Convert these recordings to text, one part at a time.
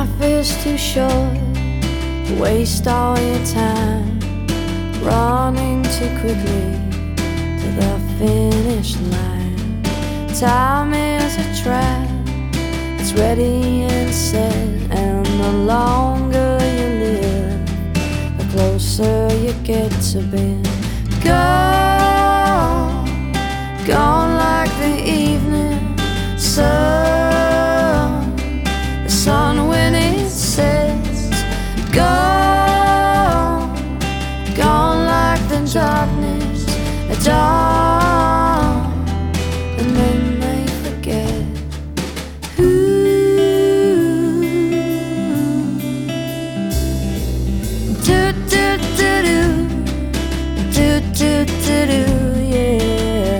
Life is too short to waste all your time running too quickly to the finish line. Time is a trap, it's ready and set, and the longer you live, the closer you get to being gone, gone like the evening sun, the sun when it sets, gone, gone like the darkness at dawn, and then they forget who. Do do do do do do do do, yeah.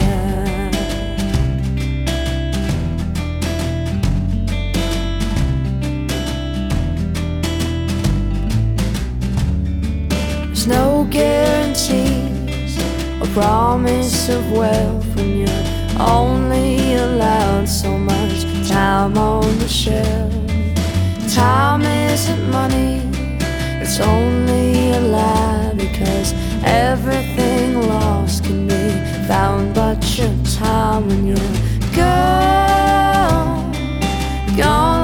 There's no guarantees or promise of wealth when you're only allowed so much time on the shelf. Time isn't money, it's only a lie, because everything lost can be found but your time when you're gone, gone.